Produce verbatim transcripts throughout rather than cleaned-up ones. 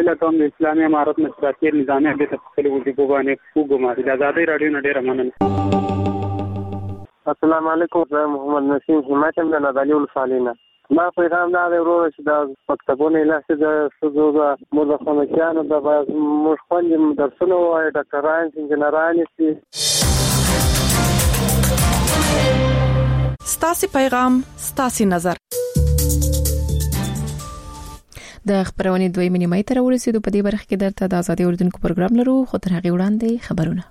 بل کوم اسلامي امارت مشراتي نظامي د تفصیل وجوب باندې وګماري د آزادۍ رادیو نه ډیره مننه. السلام علیکم، زه محمد نسیم حمایت یم د نادعلي ولسوالۍ. ما پیغام دا دی ورور چې د مکتبونو لاسه د ښځو د مدرسانو د موږ خوندې درسونه وایي، ډاکټران انجینران شي. ستاسو پیغام ستاسو نظر. د خبرونې دوی منیمای تر ورسېدو په دې برخه کې درته د آزادۍ اردوونکو پروګرام لرو، خو تر هغه وړاندې خبرونه.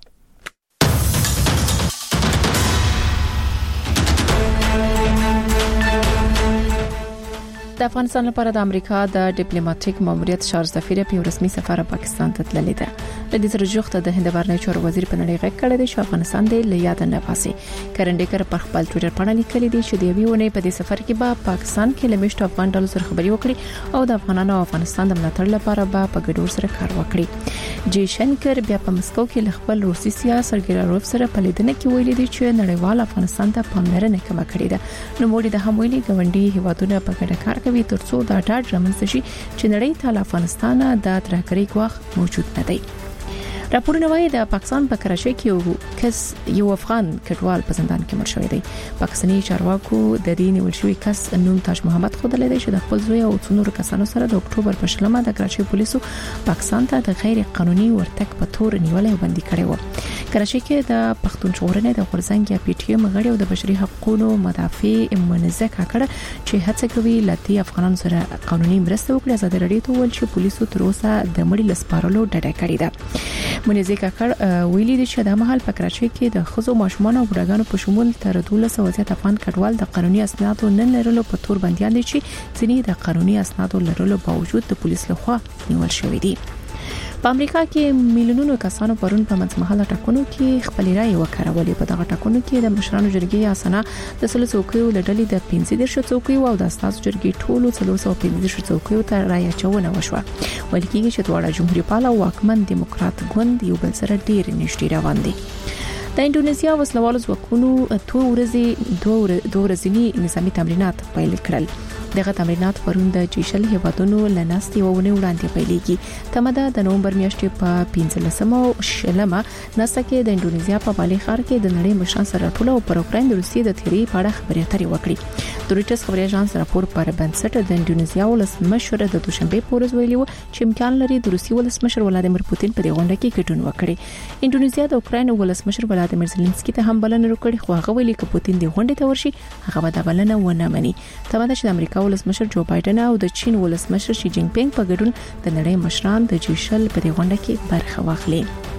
د افغانستان لپاره د امریکا د ډیپلوماټیک ماموریت شارج سفیر په رسمي سفر پاکستان ته تللی دی. د دې سره جوخته د هند بهرنی چارو وزیر په نړۍ غږ کړی دی چې افغانستان د لیاد نه پاسي. کرنډیکر په خپل ټوئیټر باندې لیکلی دی چې د یوې ونې په دې سفر کې به پاکستان کې لمشت افغان ډلو سره خبري وکړي او د افغانانو او افغانستان د ملاتړ لپاره به په ګډور سره کار وکړي. جی شنکر بیا په مسکو کې خپل روسي سیاست سرګراروف سره په لیدنه کې ویلي دی چې نړیوال افغانستان ته پاملرنه کوي کړې ده. نو موږ د هم ویلي ګوندي هیوادونه په ګډه کار کوي ترڅو دا ډاډ رامنځته شي چې نړۍ ته افغانستان د ترهګرۍ ګواښ موجود نه دی. راپورونه وايي د پاکستان په کراچۍ کې یو کس یو افغان کډوال په زندان کې مړ شوی دی. پاکستاني چارواکو د دې نیول شوی کس نوم تاج محمد خودلې دی چې د خپل زوی او څونور کسانو سره د اکتوبر په شلمه د کراچۍ پولیسو پاکستان ته د غیر قانوني ورتګ په تور نیولې او بندي کړی و. کراچۍ کې د پښتون ژغورنې د غورځنګ یا پی ټی ایم غړي او د بشري حقوقو مدافع منځه کاکړه چې هڅه کوي لتی افغانانو سره قانوني مرسته وکړي. آزاد رادیو ته ول چې پولیسو تر اوسه د مړي لسپارلو ډډه کړې ده. منځه کاکړ ویلي دي چې د مهال په کراچۍ کې د خزو ماشومان او بډاګانو په شمول تر دولس سوه زیات افغان کډوال د قانوني اسنادو نه لرلو په تور بنديان دي چې ځینې د قانوني اسنادو لرلو باوجود د پولیس لخوا نیول شوی دي. په امریکا کې میلیونونو کسانو پرون په منځمهاله ټاکنو کې خپل رائے وکړولې. په دغه ټاکنو کې د مشرانو جرګې اسانه د سلو څوکیو لړلې د پنځه دیرش څوکیو او د استازو جرګې ټولو څلور سوه پنځه دیرش څوکیو ته رائے چونه وشوه. ولې کې چې دواړه جمهوریت پال او واکمن دیموکرات ګوند یو بل سره ډیر نږدې روان دي. د انډونیزیا وسلوالو ځواکونو دوه ورځې دوه ورځني نظامی تمرینات پیل کړل. دغه تمرینات پرون د جیشل هیوادونو لناستي وونه وړاندې پیلېږي. تمدا د نومبر میاشتې په پنځلسمه او شلمه ناسا کې د انډونیزیا په بالي ښار کې د نړۍ مشران سره ټول او پر اوکرين د روسیې د تیری په اړه خبرې اترې وکړي. د رویټرز خبري اژانس راپور پر بنسټ د انډونیزیا ولسمشر د دوشنبه په ورځ ویلي و چې امکان لري د روسیې ولسمشر ولادیمیر پوتین په دې غونډه کې ګډون وکړي. انډونیزیا د اوکرين ولسمشر ولادیمیر زيلنسکي ته هم بلنه وکړي، خو هغه ویلي چې پوتین د غونډې ته ورشي هغه به د بلنه ونه مني. تمدا چې د امریکا ولسمشر جو بایدن او د چین ولسمشر شي جین پینګ په ګډون د نړۍ مشران د جیشل په دې غونډه کې برخه واخلي.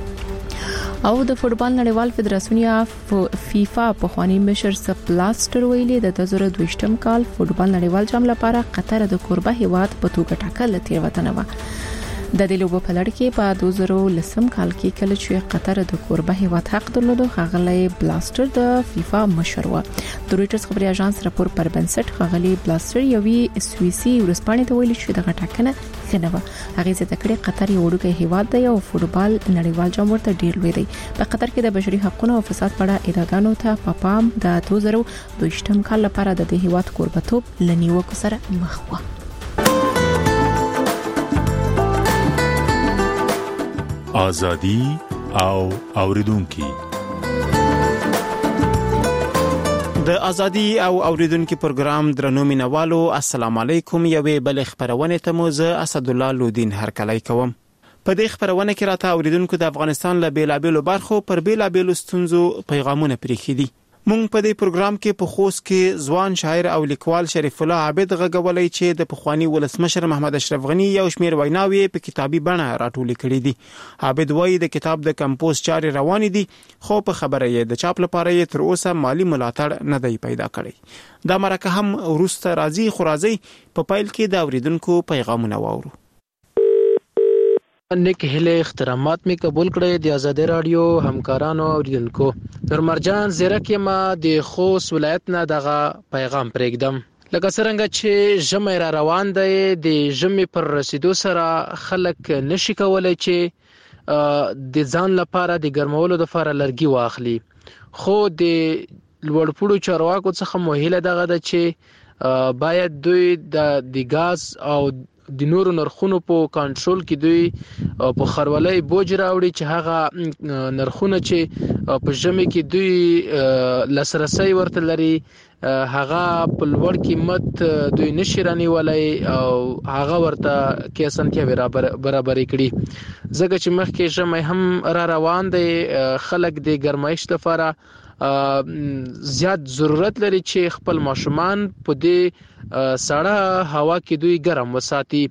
او د فوټبال نړیوال فدراسیون یا فیفا په خواني مشر سپ بلاستر ویلي د دوه زره دوه کال فوټبال نړیوال جام لپاره قطر د کوربه هیواد په توګه ټاکل تیروتنه و. د دې لوبو په لړ کې په دوه زره لسم کال کې کله چې قطر د کوربه هیواد حق درلود، غغلی بلاستر د فیفا مشر و. د رویټرز خبري اژانس راپور پر بنسټ غغلی بلاستر یوې سوئیسي ورسپانې ته ویلي چې دغه ټاکنه ښه نه و. هغه زه تکړه قطر یو وړوکی هیواد دی او فوټبال نړیوال جام ورته ډیر لوی دی. په قطر کې د بشري حقوقو او فساد په اړه ادعاګانو ته په پام د دوه زره دوه کال لپاره د دې هیواد کوربتوب لنیوکو سره مخ و. آزادی او اوریدونکو د ازادي او اوریدونکو پروګرام درنو مینوالو السلام علیکم. یوې بل خبرونه ته مو زه اسد الله لودین هرکلی کوم. په دې خبرونه کې راته اوریدونکو د افغانستان له بیلابېلو برخو پر بیلابېلو ستونزو پیغامونه پرېښي دي. مونږ په دې پروګرام کې په خوست کې ځوان شاعر او لیکوال شریف الله عابد غږولای چې د پخوانی ولسمشر محمد اشرف غنی یو شمیر ویناوي په کتابي بڼه راټول کړي دي. عابد وایي د کتاب د کمپوز چارې روان دي، خو په خبره یې د چاپ لپاره یې تر اوسه مالی ملاتړ نه دی پیدا کړی. دا مرکه هم ورسته راځي خو راځي په پایل کې د اوریدونکو پیغامونه واورو. نیک هله احترامات می قبول کړی د آزادۍ رادیو همکارانو اوریدونکو. در مرجان زیرک ما د خوست ولایت نه دغه پیغام پرېږدم. لکه څنګه چې ژمی را روان دی، د ژمی پر رسیدو سره خلک نشي کولای چې د ځان لپاره د ګرمولو لپاره لرګي واخلي، خو د لوړپوړو چارواکو څخه موهله دغه ده چې باید دوی د د غاز او د نورو نرخونو په کنټرول کې دوی په خرولۍ بوج راوړي چې هغه نرخونه چې په ژمي کې دوی لاسرسي ورته لري هغه په لوړ قیمت دوی نشي رانیولای او هغه ورته کې اسانتیا برابرې کړي ځکه چې مخکې ژمی هم را روان دی خلک د ګرمایش لپاره زیات ضرورت لري چې خپل ماشومان په دې سړه هوا کې دوی ګرم وساتي.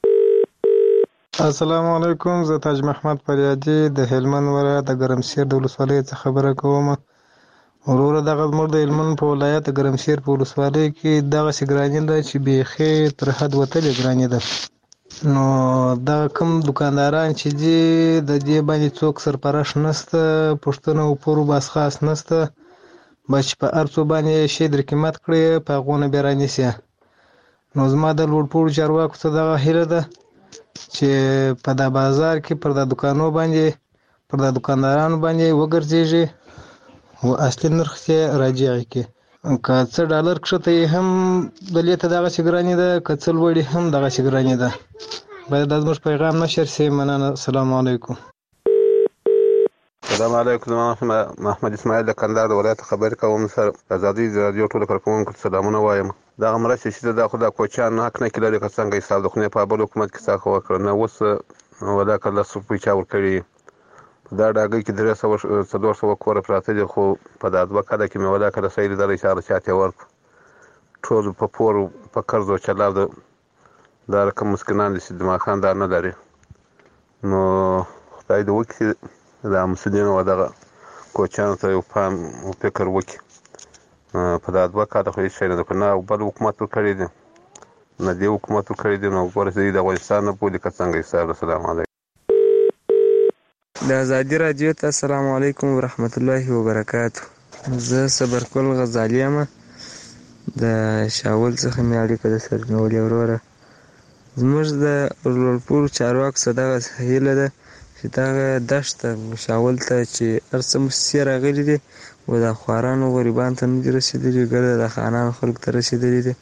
السلام علیکم، زه تاج محمد فریادي د هلمند ولایت د ګرمسیر د ولسوالۍ څخه خبره کوم. وروره دغه زموږ د هلمند په ولایت د ګرمسیر په ولسوالۍ کې دغه سګراني ده چې بیخي تر حد وتلې ګراني ده. نو دا کوم دکانداران چې دي د دې باندې څوک سرپرست نشته، پښتنه او پورو باس خاص نشته، بچ په ارڅو باندې شي در قیمت کړی په غونه بیرانی سي. نو زما د لوړ پوړ چارواکو ته دغه هیله ده چې په دا بازار کې پر د دکانو باندې پر د دکاندارانو باندې وګرځيږي او اصلي نرخ یې راجعي کړي. که څه ډالر کښته هم د لیته دغه سګرانی ده، که څه لوړې هم دغه سګرانی ده. باید د زموږ پیغام نشر سي. مننه. السلام علیکم. السلام علیکم. محمد اسماعیل د کندهار د ولایت خبر کوم. سر ازادي رادیو ټول کارکونکو ته سلامونه وایم. دا مرسته چې دا خو د کوچان حق نه کړي که څنګه حساب د خونه په بل حکومت کې څخه وکړ نه وس ولا کله سپوی چا ور کړی دا ډاګه کې درې سو څلور سو کور پراته دي خو په داس وکړه کې مې ولا کله سید د اشاره چاته ورک ټول په پور په قرض او چلاو د دا رقم مسکینان دي چې د خاندان نه لري. نو خدای دې وکړي د مسلمانانو ودغه کوچان ته یو پام او فکر وکړي په داس وکړه خو هیڅ نه کنه بل حکومت کړی دي نه دی حکومت کړی دي نو ورسې د افغانستان په پولی کې څنګه حساب. السلام علیکم. د ازادي رادیو ته السلام علیکم ورحمت الله وبرکاته. زه صبرکل غزالی یم د شاول څخه مې اړیکه د سره نیولې. وروره زموږ د لوړپوړو چارواکو څخه دغه هیله ده چې دغه دښته شاول ته چې هر څه موسسې راغلي دي و د خوارانو غریبانو ته نه دي رسېدلي، ګرده د خانانو خلکو ته رسېدلي دي.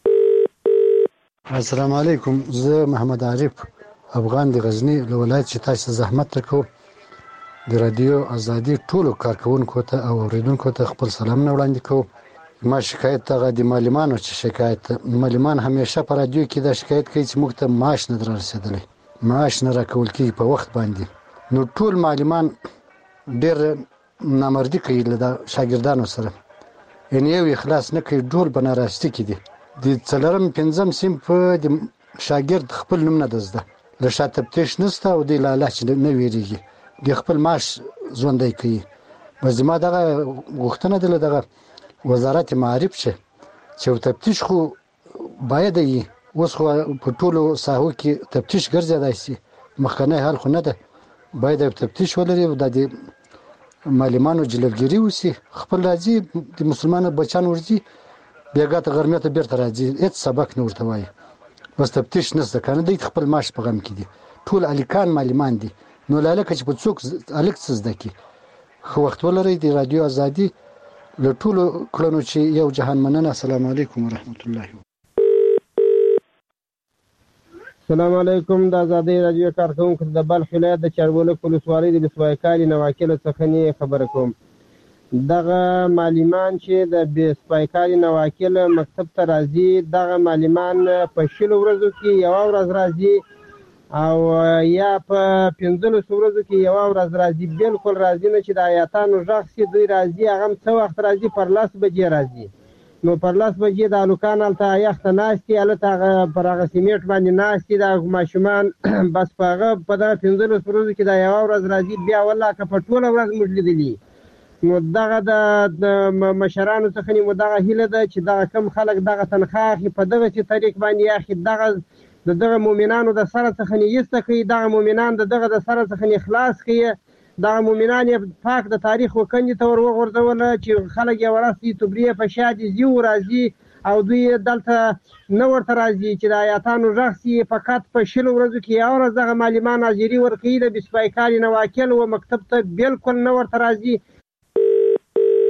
السلام علیکم. زه محمد عارف افغان د غزنی له ولایت چې تاسو زحمت وکړو د رادیو ازادي ټولو کارکونکو ته او اوریدونکو ته خپل سلام نه وړاندې کوم. ما شکایت ته د معلمانو چې شکایت معلمان همیشه په رادیو کې دا شکایت کوي چې موږ ته معاش نه در رسیدلی، معاش نه راکول کیږي په وخت باندې. نو ټول معلمان ډېر نامردي کوي له شاګردانو سره، یعنې یو اخلاص نه کوي، ټول په ناراستی کې دي. د څلورم پنځم صنف د شاګرد خپل نوم نه ده، له شا تفتیش نشته او د لاله چې نه ویریږي د خپل معاش ژوندی کوي. بس زما دغه غوښتنه ده له دغه وزارت معارف چې چې تفتیش خو باید وي. اوس خو په ټولو ساحو کې تفتیش ګرځېدای شي، مخکنی حال خو نه ده. باید تفتیش ولري او د معلمانو جلوګیري وشي. خپل راځي د مسلمانانو بچیان ورځي بیګا ته غرمې ته بیرته راځي، هېڅ سبق نه ورته وایي. بس تفتیش نشته کنه دوی خپل معاش په غم کې دي. ټول الیکان معلمان دي. نو لاله چې په څوک الیک څه زده کی خو وخت ولري د رادیو ازادي له ټولو کړنو چې یو جهان مننه. السلام علیکم ورحمت الله. السلام علیکم. د ازادي رادیو کارکونکو د بلخ ولایت د چاربولک ولسوالۍ د بسوایکالي نواکل څخه نه خبره کوم. دغه معلمان چې د بسوایکالي نواکل مکتب ته راځي، دغه معلمان په شلو ورځو کې یو ورځ راځي او یا په پنځلسو ورځو کې یو ورځ راځي. بالکل راځي نه چې د آیاتانو غږ سي دوی راځي، هغه څه وخت راځي پر لاس بجې راځي. نو پر لاس بجې د الوکان هلته یخته ناستي، هلته هغه پر هغه سیمټ باندې ناستي د ماشومان. بس په هغه په دغه پنځلسو ورځو کې دا یو ورځ راځي، بیا والله که په ټوله ورځ موږ لیدلي. نو دغه د مشرانو څخه مو دغه هیله ده چې دغه کم خلک دغه تنخواه اخلي په دغسې طریق باندې اخلي، دغه د دغه مؤمنانو د سره څخه نه ایسته کوي، دغه مؤمنان د دغه د سره څخه نه اخلاص کوي، دغه مؤمنان یې پاک د تاریخ وکندې ته ور وغورځوله چې خلک یې ورسي توبرې په شا دي ځي راځي او دوی دلته نه ورته راځي چې د آیاتانو غږ سي. فقط په شلو ورځو کې یو ورځ دغه معلمان حاضري ورکوي د بسپایکالي نواکل و مکتب ته بالکل نه ورته راځي.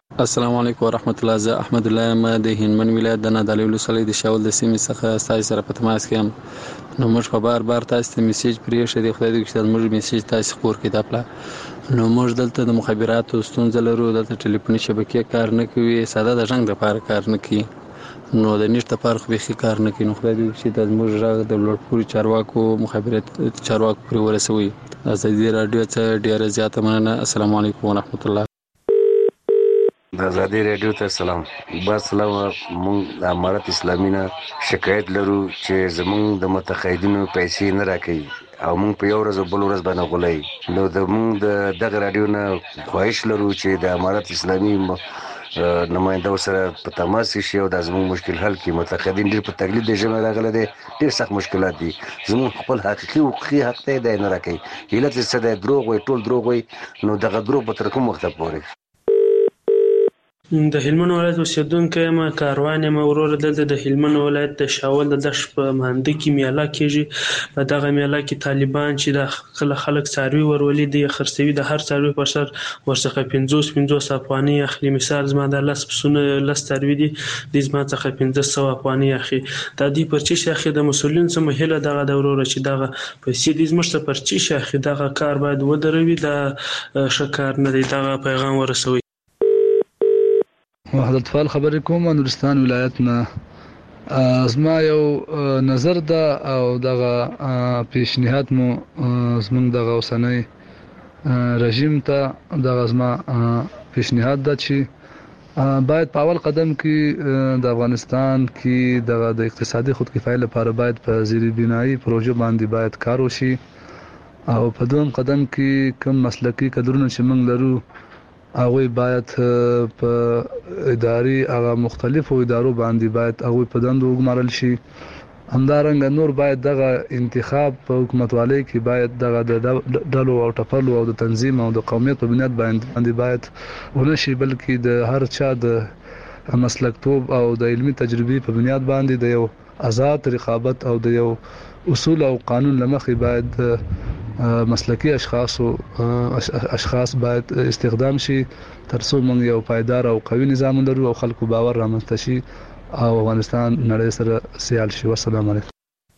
السلام علیکم ورحمت الله. زه احمد الله یم د هلمند ولایت د نادعلي ولسوالۍ د شاول د سیمې څخه تاسو سره په تماس کې یم. نو موږ په بار بار تاسو ته میسج پرېښی دی، خدای دې وکړي چې موږ میسج تاسو خپور کړي. دا پله نو موږ دلته د مخابراتو ستونزه لرو، دلته ټلیفوني شبکې کار نه کوي، ساده د ژغ لپاره کار نه کوي، نو د نیټ لپاره خو بیخي کار نه کوي. نو خدای دې وکړي چې د موږ ژغ د لوړپوړي چارواکو مخابرات چارواکو پورې ورسوي. ازادي راډیو څخه ډیره زیاته مننه. السلام علیکم ورحمت الله. د ازادي راډیو ته سلام. بس سلام. مونږ د امارت اسلامي نه شکایت لرو چې زمونږ د متقاعدینو پیسې نه راکوي او مونږ په یو ورځ بل ورځ باندې غولای. نو د مونږ د دغه راډیو نه خواهش لرو چې د امارت اسلامي نماینده سره په تماس شي او د زموږ مشکل حل کړي. متقاعدین ډېر په تکلیف د ژمه راغله دي، ډېر سخت مشکلات دي. زموږ خپل حقیقي حقوقي حق ته دی نه راکوي. هیله چې څه دی دروغ وي، ټول دروغ وي. نو دغه دروغ به تر کوم وخته پورې؟ د هلمند ولایت اوسیدونکی یم، کاروان یم. وروره دلته د هلمند ولایت د شاول د دښت په مانده کې میله کېږي. په دغه میله کې طالبان چې د کله خلک څاروي ورولي دي خرڅوي، د هر څاروي په سر ورڅخه پنځوس پنځوس افغانۍ اخلي. مثال زما د لس پسونه لس څاروي دي، دوی زما څخه پنځه سوه افغانۍ اخلي. دا دوی پر څه شي اخلي؟ د مسؤلینو څخه هیله دغه ده وروره چې دغه پیسې دوی زموږ ته پر څه شي اخلي. دغه کار باید ودروي، دا ښه کار نه دی. دغه پیغام ورسوي. وحدت فال خبرې کوم نورستان ولایت نه. زما یو نظر ده او دغه پیشنهاد مو زمونږ دغه اوسنۍ رژیم ته دغه زما پیشنهاد ده چې باید په اول قدم کې د افغانستان کې دغه د اقتصادي خودکفایۍ لپاره باید په زیربنایي پروژه باندې باید کار وشي، او په دویم قدم کې کوم مسلکي کادرونه چې موږ لرو هغوی باید په اداري هغه مختلفو ادارو باندې باید هغوی په دندو وګمارل شي. همدارنګه نور باید دغه انتخاب په حکومتوالۍ کې باید دغه د ډلو او ټپلو او د تنظیم او د قومیت په بنیاد باندې باید ونه شي، بلکې د هر چا د مسلکتوب او د علمي تجربې په بنیاد باندې د یو آزاد رقابت او د یو اصول او قانون لمخې باید مسلکی اشخاص او اشخاص باید استخدام شي تر څو موږ یو پایدار او قوي نظام لرو او خلکو باور رامنځته شي او افغانستان نړۍ سره سیال شي. والسلام علیکم.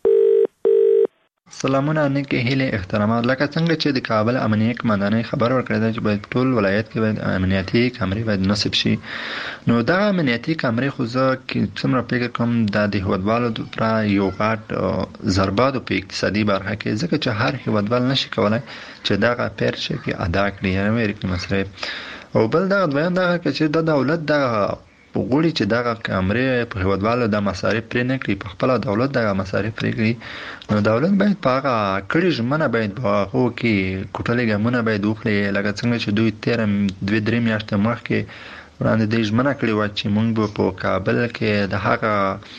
سلامونه نیکه هیله احترامات. لکه څنګه چې د کابل امنیه کمانډانۍ خبر ورکړی دی چې باید ټول ولایت کې باید امنیتي کامرې باید نصب شي. نو دا امنیتي کامرې خو زه څومره فکر کوم دا د هیوادوالو لپاره یو غټ ضربه ده په اقتصادي برخه کې، ځکه چې هر هیوادوال نشي کولای چې دغه پیر شي کې ادا کړي، یعنې ورکړي مصرف. او بل دغه دویم دغه چې د دولت دغه غوړي چې دغه کامرې په هیوادوالو د مصارف پرې نه کړي، په خپل دولت دغه مصارف پرې کړي. نو دولت باید په هغه کړي ژمنه باید په هغو کې کوټلې ګامونه باید وکړي، لکه څنګه چې دوی تېره دوې درې میاشتې مخکې وړاندې دوی ژمنه کړې وه چې موږ به په کابل کې د هغه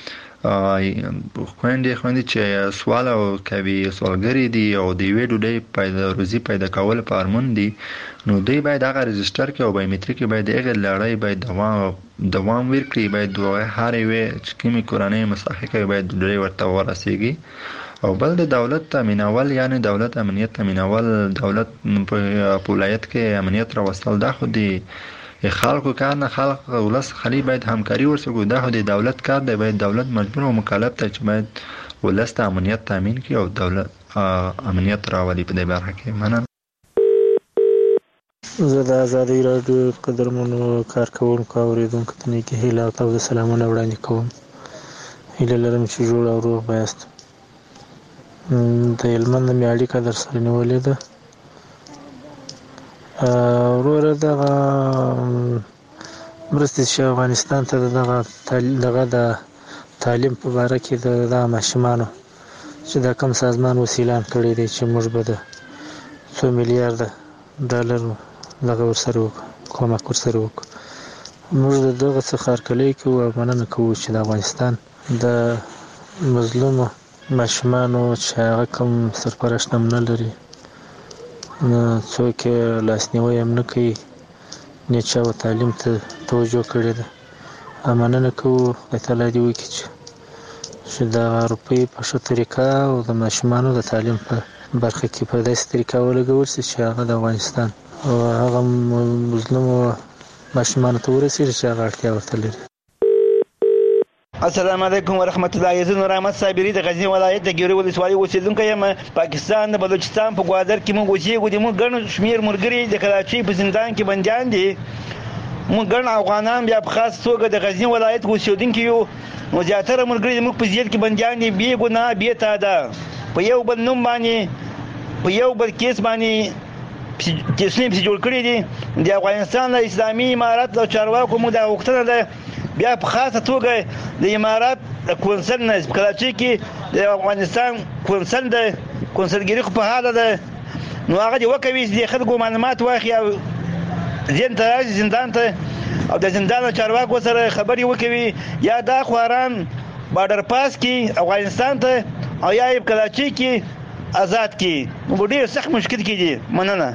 خويندې خويندې چې سوال او کوي سوالګری دي او د یوې ډوډۍ پیدا روزي پیدا کول په ارمون دي، نو دوی باید هغه رجستر کې او بایومټریک باید هغه لړۍ باید دوام دوام ورکړي، باید هر یوې چې کومې کورنۍ مستحقه باید ډوډۍ ورته ورسیږي. او بل د دولت تامینول، یعنی دولت امنیت تامینول، دولت په ولایت کې امنیت راوستل، دا خو دی خلکو کار نه، خلک ولس خلی باید همکاري ورسره، دا خو د دولت کار دی. باید دولت مجبور او مکلف دی چې باید ولس ته امنیت تامین کړي او دولت امنیت راولي په دې برخه کې. مننه. زه د ازادي راډیو قدرمنو کارکوونکو او اوریدونکو ته نیکې هیله او تازه سلامونه وړاندې کوم. هیله لرم چې جوړ او روغ یاست. د هلمند نه مې اړیکه در سره نیولې ده. وروره دغه مرستې چې افغانستان ته دغه دغه د تعلیم په باره کې د دغه ماشومانو چې دا کوم سازمان وسیلان کړی دی چې موږ به د څو میلیارده ډالر دغه ورسره وکړو، کومک ورسره وکړو. موږ د دغه څخه هرکلی کوو او مننه کوو چې د افغانستان د مظلومو ماشومانو چې هغه کوم سرپرست هم نه لري، څوک یې لاسنیوی هم نه کوي، نه چا و تعلیم ته توجه کړې ده. مننه کوو خدای تعالی دې وکړي چې دغه روپۍ په ښه طریقه او د ماشومانو د تعلیم په برخه کې په داسې طریقه ولګول شي چې هغه د افغانستان او هغه مظلومو ماشومان ته ورسېږي چې هغه اړتیا ورته لري. السلام علیکم ورحمت الله. زه نور احمد صابری د غزنی ولایت د ګیرو ولسوالۍ اوسیدونکی یم. پاکستان د بلوچستان په ګوادر کې موږ اوسېږو. د موږ ګڼ شمېر ملګري د کراچۍ په زندان کې بندیان دي. موږ ګڼ افغانان بیا په خاص توګه د غزنی ولایت اوسیدونکي یو. نو زیاتره ملګري زموږ په ضد کې بندیان دي بې ګناه بې تاده. په یو بل نوم باندې په یو بل کیس باندې کیسونه پسې جوړ کړي دي. د افغانستان د اسلامي امارت د چارواکو موږ دا غوښتنه ده بیا په خاصه توګه د امارت د کونسل نه په کراچۍ کې د افغانستان کونسل د کونسلګري خو په حاله ده. نو هغه دې وکوي چې د خلکو معلومات واخلي او ځین ته راشي زندان ته او د زندان چارواکو سره خبرې وکوي یا دا خواران بارډر پاس کې افغانستان ته او یا یې په کراچۍ کې آزاد کې. نو ډېر سخت مشکل کې دي. مننه.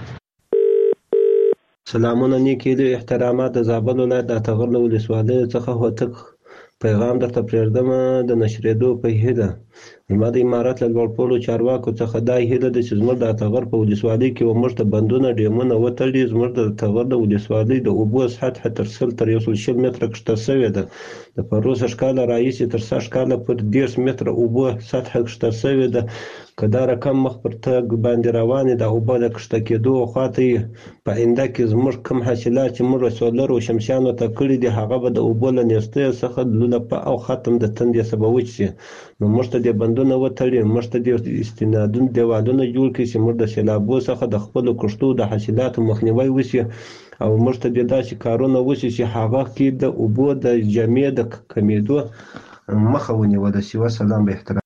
سلامونه نیکې له احترامات د زابل ولایت د اتغر له ولسوالۍ څخه هوتک پیغام درته پرېږدم د نشرېدو په هیله. زما د امارت له لوړپوړو چارواکو څخه دا هیله ده چې زموږ د اتغر په ولسوالۍ کې به موږ ته بندونه ډیمونه وتړي. زموږ د اتغر د ولسوالۍ د اوبو سطحه تر سل تر یو سل شل متره کښته شوې ده. د پروسږ کاله راهیسې تر سږ کاله پورې دېرش متره اوبو سطحه کښته شوې ده. که دا رقم مخ پر تګ باندې روانې د اوبه د کښته کېدو خواته یې په آینده کې زموږ کوم حاصلات چې موږ سولر او شمسیانو ته کړي دي هغه به د اوبو له نیستۍ څخه لولپه او ختم د تندې سبب وچ شي. نو موږ ته دې بندونه وتړي، موږ ته دې استنادون دیوالونه جوړ کړي چې موږ د سیلابو څخه د خپلو کښتو د حاصلاتو مخنیوی وشي او موږ ته دې داسې کارونه وشي چې هغه کې د اوبو د جمعې د کمیدو مخه ونیوله شي. وسلام به احترام.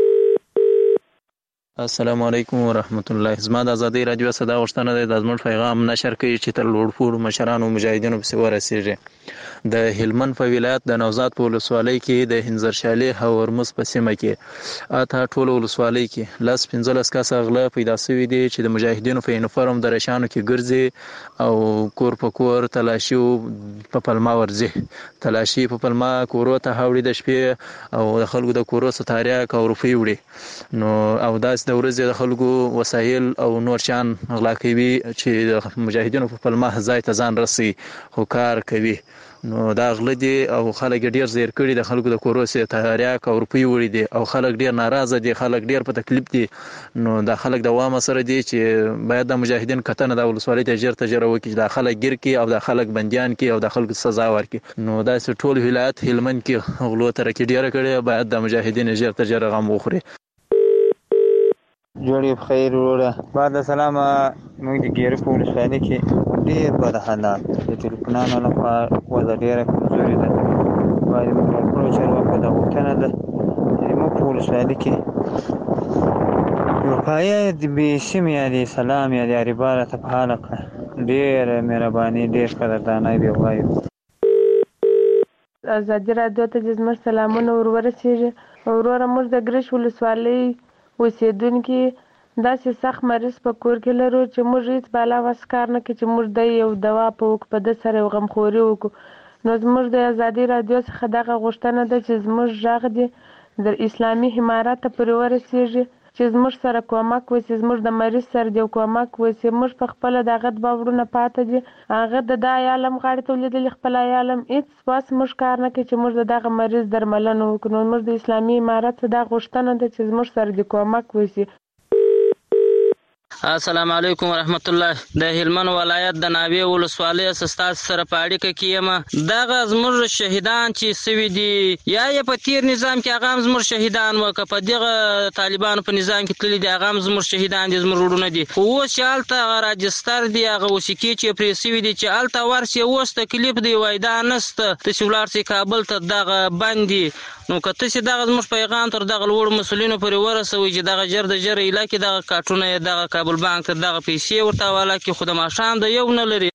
السلام علیکم ورحمت الله. زما د ازادۍ رادیو صدا غوښتنه ده د زموږ پیغام نشر کوي چې تر لوړپوړو مشرانو مجاهدینو پسې ورسېږي. د هلمند په ولایت د نوزاد په ولسوالۍ کې د هنځرشالې او هرمز په سیمه کې اته ټوله ولسوالۍ کې لس پنځلس کسه غله پیدا شوي دي چې د مجاهدینو په یونیفورم د رشانو کې ګرځي او کور په کور تلاشي په پلمه ورځي. تلاشي په پلمه کورو ته هاوړي د شپې او د خلکو د کورو څخه تاریاک او روپۍ وړي. نو او داس د ورځې د خلکو وسایل او نور شیان غلا کوي چې د مجاهدینو په پلمه ځای ته ځان رسي خو کار کوي. نو دا غله دي او خلک ډیر زیر کړي د خلکو د کورو څخه تاریاک او روپۍ وړي دي او خلک ډیر ناراضه دي، خلک ډیر په تکلیف دي. نو دا خلک د وامه سره دي چې باید د مجاهدین کتنه د ولسوالۍ ته ژر تجره وکړي چې دا خلک ګیر کړي او دا خلک بندیان کړي او د خلکو سزا ورکړي. نو داسې ټول ولایت هلمند کې غلو ترکې ډیره کړې، باید د مجاهدین ژر تجره غم وخوري. جوړې بخیر وروره. بعد السلام. موږ د ګیرو په ولسوالۍ کې ډېر بد حالات د ټلیفونانو لخوا وضع ډېره کمزورې ده. باید موږ لوړپوړو چارواکو دا غوښتنه ده چې موږ په ولسوالۍ کې وقایه د بې سیمې یادې سلام یادې عربا راته فعاله کړه. ډېره مهرباني، ډېر قدردانۍ به وایو. ازادي راډیو ته چې زموږ سلامونه ور ورسېږي. وروره موږ د ګرش ولسوالۍ اوسېدونکي داسې سخت مریض په کور کې لرو چې موږ هېڅ بالا وس کار نه کوي چې موږ د یو دوا په وکړو په ده سره یو غمخوري وکړو. نو زموږ د ازادۍ راډیو څخه دغه غوښتنه ده چې زموږ غږ دې د اسلامي امارت ته پرې ورسېږي چې زموږ سره کومک وشي، زموږ د مریض سره دې کومک وشي. موږ په خپله د هغه دوه وروڼه پاته دي، هغه د دا عالم غاړې ته ولیدلي خپل عالم هېڅ وس موږ کار نه کوي چې موږ د دغه مریض درملنه وکړو. نو موږ د اسلامي امارت څخه دا غوښتنه ده چې زموږ سره دې کومک وشي. السلام علیکم ورحمت الله. د هلمند ولایت د ناوې ولسوالۍ ستاسو سره په اړیکه کې یم. دغه زموږ شهیدان چې سوي دي یا یې په تیر نظام کې هغه هم زموږ شهیدان وو، که په دغه طالبانو په نظام کې تللي دي هغه هم زموږ شهیدان دي، زموږ وروڼه دي. خو اوس چې هلته هغه راجستر دي، هغه وثیقې چې پرې سوي دي چې هلته ورسې اوس تکلیف دی وایي دا نسته، تاسې ولاړ سئ کابل ته دغه بند دي. نو که تاسې دغه زموږ پیغام تر دغه لوړو مسؤلینو پورې ورسوئ چې دغه ژر د ژره ایله کړي دغه کارټونه یې دغه کابل بانک ته دغه پیسې ورته حواله کړي، خو د ماښام د یو نه لري.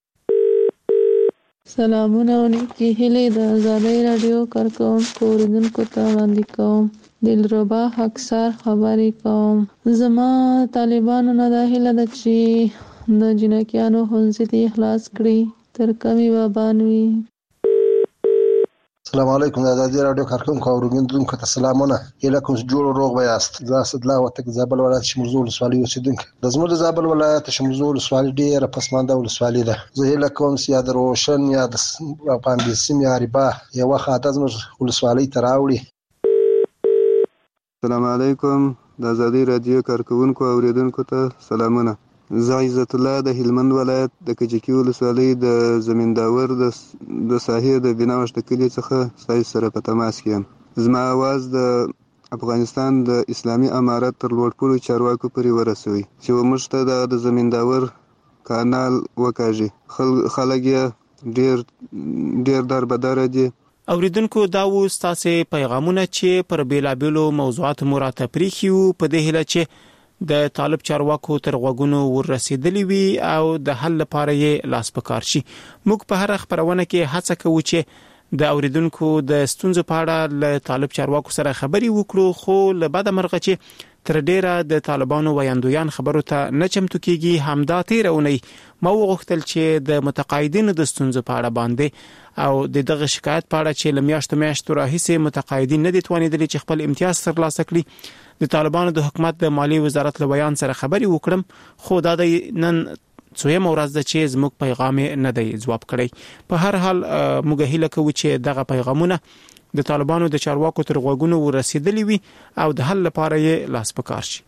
سلامونه او نیکې هیلې د ازادۍ راډیو کارکوونکو اورېدونکو ته وړاندې کوم. دلربا خاکسار خبرې کوم. زما طالبانو نه دا هیله ده چې د جنکیانو ښوونځي دې خلاص کړي تر کمې وبان وي. السلام علیکم. د ازادي رادیو کارکونکو او اوریدونکو ته سلامونه. اله کوم جوړ روغ به یاست. زه اسدالله وتک زابل ولایت شمرزو ولسوالۍ اوسیدونکی. د زموږ د زابل ولایت شمرزو ولسوالۍ ډیره پسمانده ولسوالۍ ده. زه اله کوم چې یا د روشن یا د پاندې سیم یا ریبا یو خاطر زموږ ولسوالۍ ته راوړي. السلام علیکم. د ازادي رادیو کارکونکو او اوریدونکو ته سلامونه. زه عزت الله د هلمند ولایت د کجکی ولسوالۍ د زمینداور د د ساحې د بناوش د کلی څخه ستاسو سره په تماس کې یم. زما आवाज د افغانستان د اسلامي امارت تر لوړپوړو چارواکو پورې ورسوي چې موږ ته د زمینداور کانال وکاږي. خلک یې ډیر ډیر دربدره دي. اوریدونکو دا و ستاسو پیغامونه چې پر بیلابیلو موضوعات مو راته پریښیو په دې هیله چې د طالب چارواکو تر غوګونو ورسېدلی وي او د حل لپاره یې لاس پکار شي. موږ په هر خبرونه کې هڅه کوو چې د اوریدونکو د ستونزو په اړه له طالب چارواکو سره خبري وکړو، خو له بده مرغه چې تر ډیره د طالبانو ویاندویان خبرو ته نه چمتو کیږي. همدا تیرونی ما وغوښتل چې د متقاعدینو د ستونزو په اړه باندې او د دغه شکایت په اړه چې لمیاشتو میاشتو راهیسې متقاعدین نه دي توانیدلي چې خپل امتیاز ترلاسه کړي د طالبانو د حکومت د مالی وزارت له بیان سره خبري وکړم، خو دا د نن څویم ورځ د چې زموږ پیغام نه دی جواب کړی. په هر حال موږ هیله کوو چې دغه پیغامونه د طالبانو د چارواکو تر غوږونو ورسېدلی وي او د حل لپاره یې لاس پکار شي.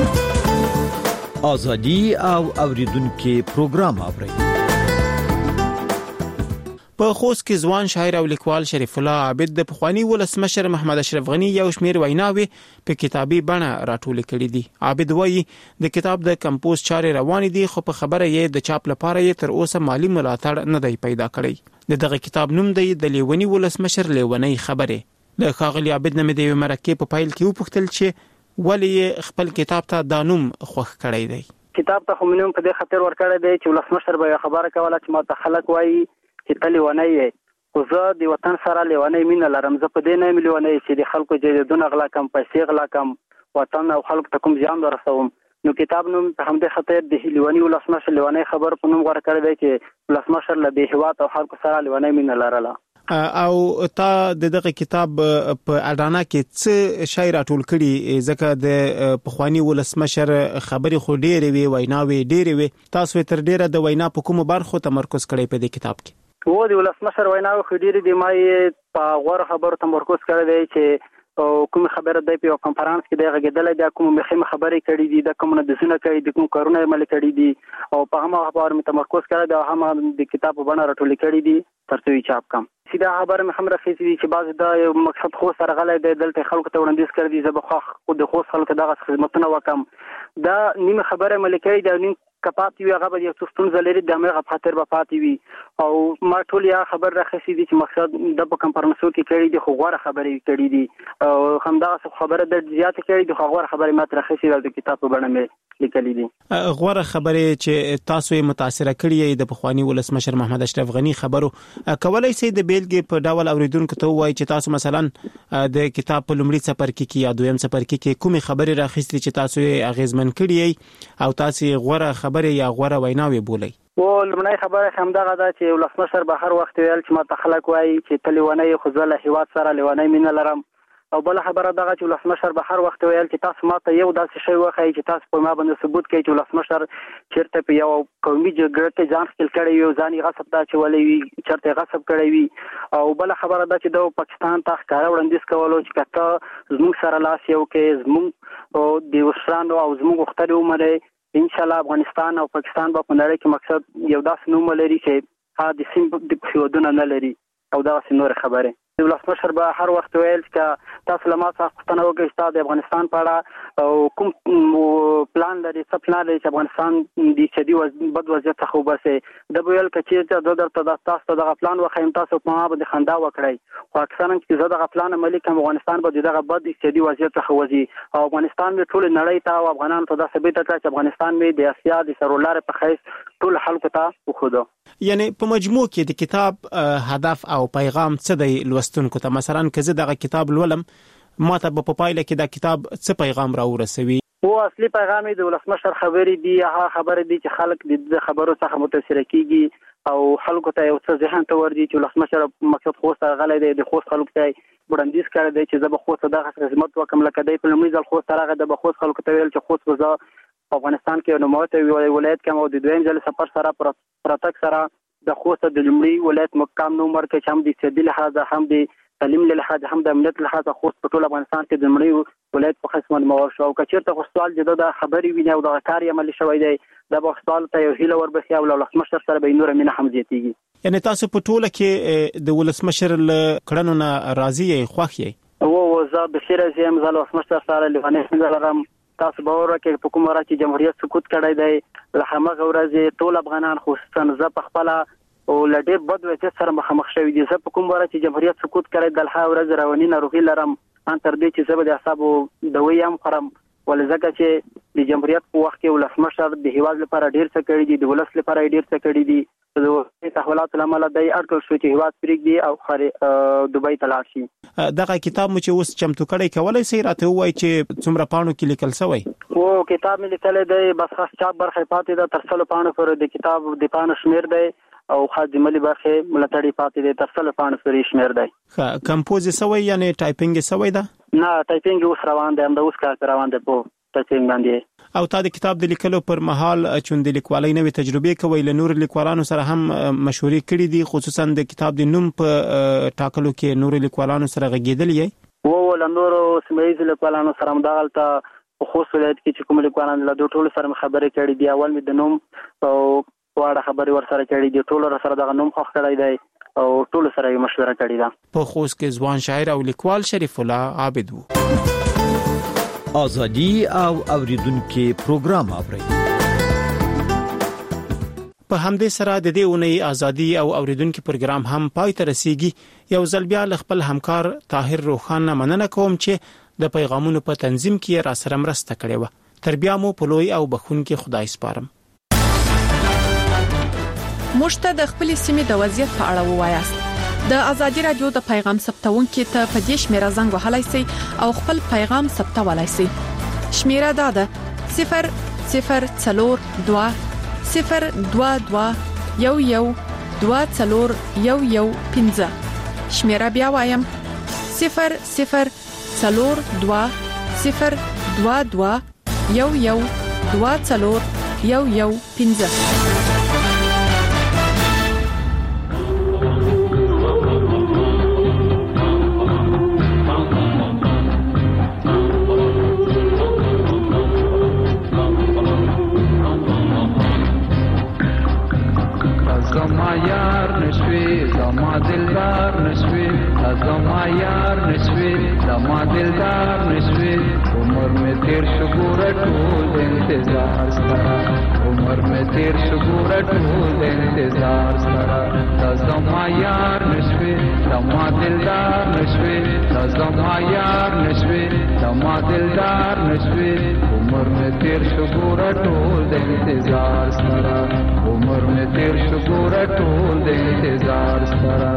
ازادي او اوریدونکو پروګرام اوري. په خوست کې ځوان شاعر او لیکوال شریف الله عابد د پخوانی ولسمشر محمد اشرف غنی یو شمیر ویناوي په کتابي بڼه راټول کړي دي. عابد وایي د کتاب د کمپوز چارې روان دي، خو په خبره یې د چاپ لپاره یې تر اوسه مالی ملاتړ نه دی پیدا کړی. د دغه کتاب نوم دی د لیونی ولسمشر لیونی خبره. د ښاغلي عابد نه مې د مرکه په فایل کې وپوښتل چې ولې خپل کتاب ته دا نوم خوښ کړی دی. کتاب ته خو مونږ په دې خاطر ورکړی دی چې ولسمشر به خبره کوله چې ما ته خلک وایي چې ته لیونی یې، خو زه د وطن سره لیونی مینه لرم. زه په دې نه یم لیونی چې د خلکو جایدادونه غلا کم، پیسې غلا کم، وطن او خلکو ته کوم زیان ورسوم. نو کتاب نوم په همدې خاطر د لیونی ولسمشر لیونی خبر په نوم غوړه کړی دی چې ولسمشر له بې هیواد او خلکو سره لیونی مینه لرله. او تا د دغه کتاب په اډانا کې څه شی راټول کړي؟ ځکه د پخوانی ولسمشر خبرې خو ډېرې وي، ویناوي ډېرې وي، تاسو تر ډېره د وینا په کومو برخو تمرکز کړی په دې کتاب کې؟ و د ولسمشر ویناوي خو ډېرې دي، ما یې په غوره خبرو تمرکز کړی دی چې کوم خبره دی په یو کنفرانس کې دی غږېدلی دی، کوم مهمه خبرې کړي دي، د کوم نظرونه کوي دي، کوم کارونه یې عملي کړي دي او په هغه خبرو مې تمرکز کړی دی او هم د کتاب په بڼه راټولې کړي دي تر څو یې چاپ کړم. سیده خبره مې هم راخیستې دي چې بعضې دا یو مقصد خو سره غلی دی، دلته خلکو ته وړاندیز کړی دي زه به خو د خوست خلکو ته دغه خدمتونه وکړم. دا نیمه خبره عملي کړې ده او نیم که پاتې وي هغه به یو څه ستونزه لري، د همغه په خاطر به پاتې وي. او ما ټول یا خبر راخیستې دي چې مقصد د په کنفرانسو کې کړي دي، خو غوره خبرې کړي دي او همدغسې خبره د زیاتې کړي دي، خو غوره خبرې ما ترې راخیستې ده او د کتاب په بڼه مې لیکلي دي. غوره خبرې چې تاسو یې متاثره کړي یې د پخواني ولسمشر محمد اشرف غنی خبرو، کولی شئ د بیلګې په ډول اوریدونکو ته ووایي چې تاسو مثلا د کتاب په لومړي څپرکي کې یا دویم څپرکي کې کومې خبرې راخیستې چې تاسو یې اغیزمن کړي یې او تاسو یې غوره خبرې یا غوره ویناوې بولئ؟ و لومړی خبره همدغه ده چې ولسمشر به هر وخت ویل چې ما ته خلک وایي چې ته لیونی یې، خو زه له هېواد سره لیونی مینه لرم. او بله خبره دغه چې ولسمشر به هر وخت ویل چې تاسو ما ته یو داسې شی وښایي چې تاسو په ما باندې ثبوت کوي چې ولسمشر چېرته په یو قومي جګړه کې ځان ښکېل کړی وي او ځان یې غصب ته اچولی وي، چېرته یې غصب کړی وي. او بله خبره ده چې د پاکستان ته ښکاره وړاندیز کولو چې که ته زموږ سره لاس یو کې زموږ د وشرانو او زموږ غوښتنې ومنئ، انشاءالله افغانستان او پاکستان به په نړۍ کې مقصد یو داسې نوم ولري چې هغه د سیند د هېوادونه نه لري او دغسې نورې خبرې. ولسمشر به هر وخت ویل چې تاسو له ما څخه پوښتنه وکړئ چې تاسو د افغانستان په اړه او کوم پلان لري، څه پلان لري چې افغانستان د اقتصادي بد وضعیت څخه وباسئ. ده به ویل که چېرته زه درته تاسو ته دغه پلان وښیم تاسو په ما باندې خندا وکړئ، خو اکثرا چې زه دغه پلان عملي کړم افغانستان به د دغه بد اقتصادي وضعیت څخه وځي او افغانستان مې ټولې نړۍ ته او افغانانو ته دا ثابته کړه چې افغانستان مې د اسیا د سرلارې په حیث ټول خلکو ته وښوده. یعنی په مجموع کې د کتاب هدف او پیغام څه دی لوستونکو ته؟ مثلا که زه دغه کتاب لولم ما ته په پایله کې دا کتاب څه پیغام راورسوي؟ او اصلي پیغام د ولسمشر خبرې دي، هغه خبرې دي چې خلک د خبرو څخه متاثر کیږي او خلکو ته یو څه ذهن ته ورځي چې ولسمشر مقصد خوست غلی دی د خوست خلکو ته وړاندیز کړی دی چې زه به خوست دغه خدمت وکړم لکه دی په لومړي ځل خوست راغی د به خوست خلکو ته ویل چې خوست به زه په افغانستان کې یو نوموتی ولایت کوم او د دویم ځل سفر سره پرتګ سره د خوست د لومړي ولایت مقام نوم ورکړی چې هم د اقتصادي لحاظه هم د تعلیم له لحاظه هم د امنیت له لحاظه خوست په ټول افغانستان کې د لومړي ولایت په قسم نومول شو او که چېرته خو سوال جدا د خبرې ویني او دغه کار یې عملي شوی دی دا به سوال ته یو هیله وربخي او له ولسمشر سره به نور مینه هم زیاتېږي. یعنې تاسو په ټوله کې د ولسمشر له کړنو نه راضي یې خوښ یې؟ او زه بخیر یم، زه له ولسمشر سره لیوانې څنګه لرم. تاسو باور وکړئ په کوم ورځ چې جمهوریت سقوط کړی دی له همغه ورځې ټول افغانان خصوصا زه په خپله او لډیر بد وضعیت سره مخامخ شوی دي. زه په کوم ورځ چې جمهوریت سقوط کړی د لها ورځ رواني ناروغي لرم ان تر دې چې زه به د اعصابو دوی هم خورم ولې ځکه چې د جمهوریت په وخت کې ولسمشر د هیواد لپاره ډیر څه کړي دي، د ولس لپاره ډیر څه کړي دي. د تحولاتو لامل د اړکل شو چې هیواد پرېږدي او خاري دوبۍ ته لاړ شي. دغه کتاب مو چې اوس چمتو کړی کولای سي راته وایي چې څومره پاڼو کې لیکل شوی؟ او کتاب مې لیکلی دی بس خاص چاپ برخه پاتې ده تر سلو پاڼو پورې د کتاب د پاڼو شمیر دی او خادملي برخه ملاتړي پاتې دي تر سلو پاڼو پورې شمیر دی. کمپوز شوی یعنی ټایپینګ شوی ده؟ نه ټایپینګ اوس روان دی، هم د اوس کار روان دی په ټایپینګ باندې. او تا د کتاب د لیکلو پر مهال چون د لیکوالۍ نوې تجربې کوي له نور لیکوالانو سره هم مشورې کړې دي، خصوصا د کتاب د نوم په ټاکلو کې نور لیکوالانو سره غږېدل یې؟ و له نورو سیمه لیکوالانو سره مداغلته په خوست ولایت کې چې کوم لیکوالان له دوه ټولو سره خبرې کړې دي. اول مې د نوم او واړه خبرې ور سره کړې دي، ټولو سره دغه نوم خوښ کړی دی او ټولو سره یې مشوره کړې ده. په خوست کې ځوان شاعر او لیکوال شریف الله عابد وو. ازادي او اوریدونکو پروګرام اوري. په همدې سره د دې اونۍ ازادي او اوریدونکو پروګرام هم پای ته رسیږي. یو ځل بیا خپل همکار طاهر روخان مننه کوم چې د پیغامونو په تنظیم کې را سره مرسته کړې و. تر بیا مو په لوی او بخښونکي خدای سپارم. مشته د خپل سیمې د وضعیت په اړه ووایاست. د ازادي رادیو د پیغام ثبتونکو ته په دې شمیره زنګ وهلای شئ او خپل پیغام ثبتولای شئ. شمیره دا ده صفر صفر څلور دوه صفر دوه دوه یو یو دوه څلور یو یو پنځه. شمیره بیا وایم صفر صفر څلور دوه صفر دوه دوه یو یو دوه څلور یو یو پنځه. زما یار نشوي زما دلدار نشوي زما یار نشوي زما دلدار نشوي عمر میں تیر شو ګور ټول انتظار سره عمر میں تیر شو ګور ټول انتظار سره زما یار نشوي زما دلدار نشوي زما یار نشوي زما دلدار نشوي عمر میں تیر شو ګور ټول انتظار سره عمر میں تیر شو ګور ټول د انتظار سره.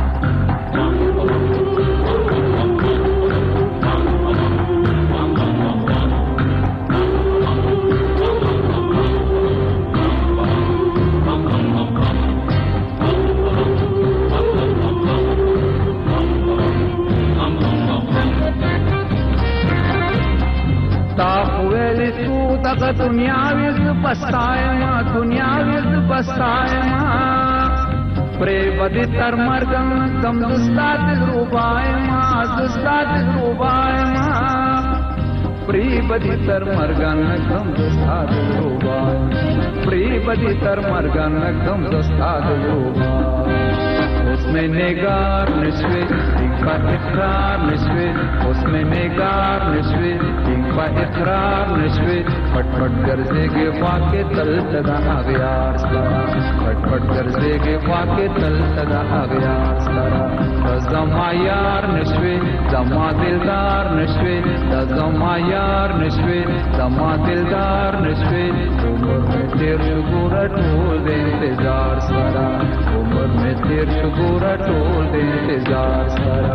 تا خویلی تو دغه دنیا ویز بستایما دنیا ویز بستایما پری بدی تر مرگم کم دستا دل روبایما دستا دل روبایما پری بدی تر مرگم کم دستا دل روبایما پری بدی تر مرگم کم دستا دل روبایما. اس میں نگار نشوی ان کا اقرار نشوی اس میں نگار نشوی ان کا اقرار نشوی پٹ پٹ گرزے گے واقع تل تدا آغیار سلارا پٹ پٹ گرزے گے واقع تل تدا آغیار سلارا زما یار نشوی زما دلدار نشوی زما یار نشوی زما دلدار نشوی عمر میں تیر شگورا ٹھول دے انتظار سلارا عمر میں تیر شگورا ٹھول دے انتظار سلارا.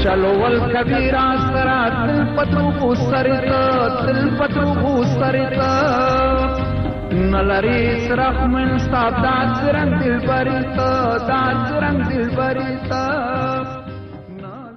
چلو والکبیرا سرا تل پتو سرتا تل پتو سرتا نلری سرخ من ستا دا سرنگ دل بریتا دا سرنگ دل بریتا